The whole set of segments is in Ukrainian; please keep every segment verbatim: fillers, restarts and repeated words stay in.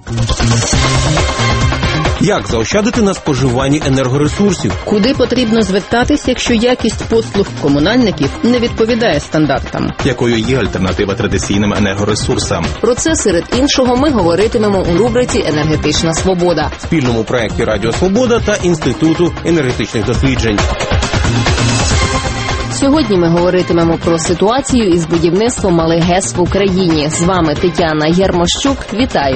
Як заощадити на споживанні енергоресурсів? Куди потрібно звертатись, якщо якість послуг комунальників не відповідає стандартам? Якою є альтернатива традиційним енергоресурсам? Про це, серед іншого, ми говоритимемо у рубриці «Енергетична свобода» в спільному проєкті Радіо Свобода та Інституту енергетичних досліджень. Сьогодні ми говоритимемо про ситуацію із будівництвом малих ГЕС в Україні. З вами Тетяна Єрмощук. Вітаю!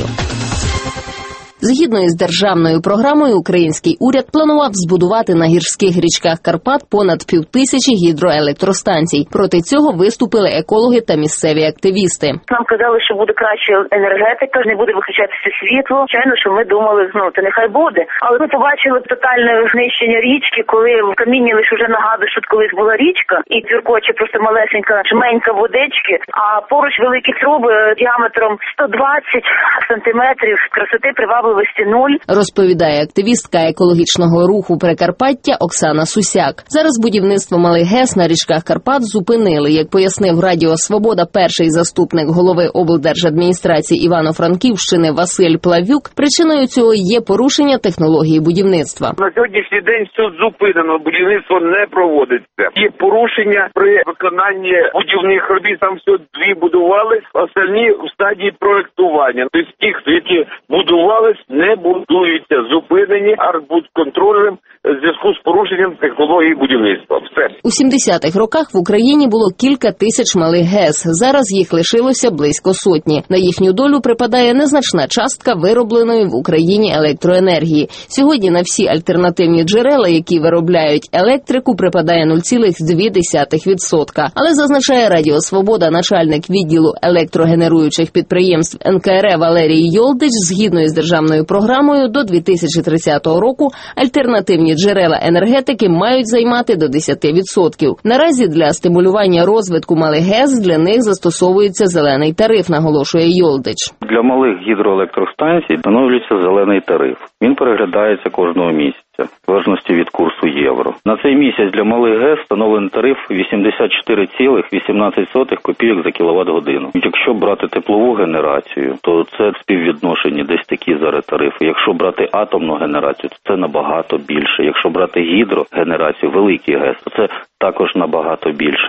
Згідно із державною програмою, український уряд планував збудувати на гірських річках Карпат понад півтисячі гідроелектростанцій. Проти цього виступили екологи та місцеві активісти. Нам казали, що буде краще енергетика, не буде виключатися світло. Звичайно, що ми думали, ну, то нехай буде. Але ми побачили тотальне знищення річки, коли в камінні лише вже нагадує, що колись була річка, і тюркоче просто малесенька, жменька водички, а поруч великі труби діаметром сто двадцять сантиметрів, красоти привабливості нуль. Розповідає активістка екологічного руху Прикарпаття Оксана Сусяк. Зараз будівництво малих ГЕС на річках Карпат зупинили. Як пояснив Радіо Свобода перший заступник голови облдержадміністрації Івано-Франківщини Василь Плавюк, причиною цього є порушення технології будівництва. На сьогоднішній день все зупинено, будівництво не проводиться. Є порушення при виконанні будівних робіт, там все дві будували, остальні в стадії проєктування. Тобто ті, які будувались, не будуються, зупинені арбудконтролем в зв'язку з порушенням технології будівництва. Все. У сімдесятих роках в Україні було кілька тисяч малих ГЕС. Зараз їх лишилося близько сотні. На їхню долю припадає незначна частка виробленої в Україні електроенергії. Сьогодні на всі альтернативні джерела, які виробляють електрику, припадає нуль цілих дві десятих відсотка. Але, зазначає Радіо Свобода, начальник відділу електрогенеруючих підприємств ен ка ер е Валерій Йолдич, згідно із державною програмою, до дві тисячі тридцятого року альтернативні джерела енергетики мають займати до десять відсотків. Наразі для стимулювання розвитку малих ГЕС для них застосовується зелений тариф, наголошує Йолдич. Для малих гідроелектростанцій встановлюється зелений тариф. Він переглядається кожного місяця, в залежності від курсу євро. На цей місяць для малих ГЕС встановлений тариф вісімдесят чотири цілих вісімнадцять сотих копійок за кіловат-годину. Якщо брати теплову генерацію, то це співвідношення десь такі зараз тарифи. Якщо брати атомну генерацію, то це набагато більше. Якщо брати гідрогенерацію, великий ГЕС, то це також набагато більше.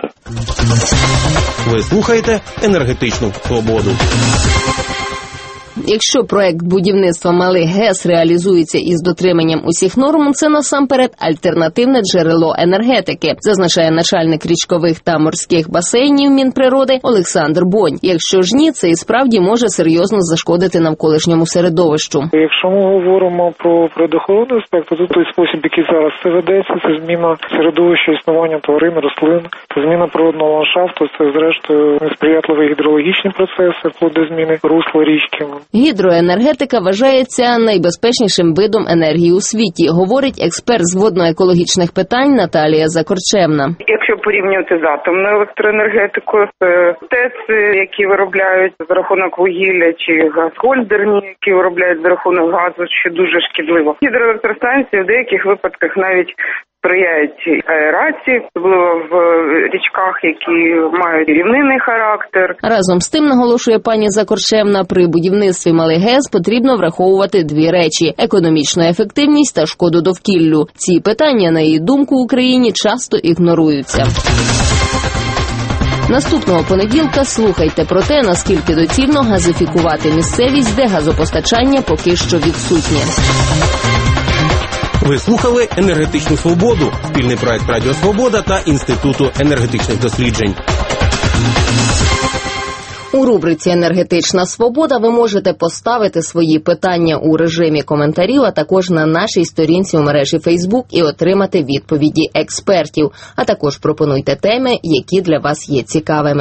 Ви слухаєте «Енергетичну свободу». Якщо проект будівництва малих ГЕС реалізується із дотриманням усіх норм, це насамперед альтернативне джерело енергетики, зазначає начальник річкових та морських басейнів Мінприроди Олександр Бонь. Якщо ж ні, це і справді може серйозно зашкодити навколишньому середовищу. Якщо ми говоримо про природоохоронний аспект, то той спосіб, який зараз це ведеться, це зміна середовища існування тварин, рослин, це зміна природного ландшафту, це зрештою несприятливі гідрологічні процеси, вплоть до зміни русла річки. Гідроенергетика вважається найбезпечнішим видом енергії у світі, говорить експерт з водно-екологічних питань Наталія Закорчевна. Якщо порівнювати з атомною електроенергетикою, це ТЕЦи, які виробляють за рахунок вугілля, чи газгольдерні, які виробляють за рахунок газу, що дуже шкідливо. Гідроелектростанції в деяких випадках навіть сприяють аерації, особливо в річках, які мають рівнинний характер. Разом з тим, наголошує пані Закорчевна, при будівництві малих ГЕС потрібно враховувати дві речі – економічну ефективність та шкоду довкіллю. Ці питання, на її думку, в Україні часто ігноруються. Наступного понеділка слухайте про те, наскільки доцільно газифікувати місцевість, де газопостачання поки що відсутнє. Ви слухали «Енергетичну свободу» – спільний проект Радіо Свобода та Інституту енергетичних досліджень. У рубриці «Енергетична свобода» ви можете поставити свої питання у режимі коментарів, а також на нашій сторінці у мережі Facebook і отримати відповіді експертів. А також пропонуйте теми, які для вас є цікавими.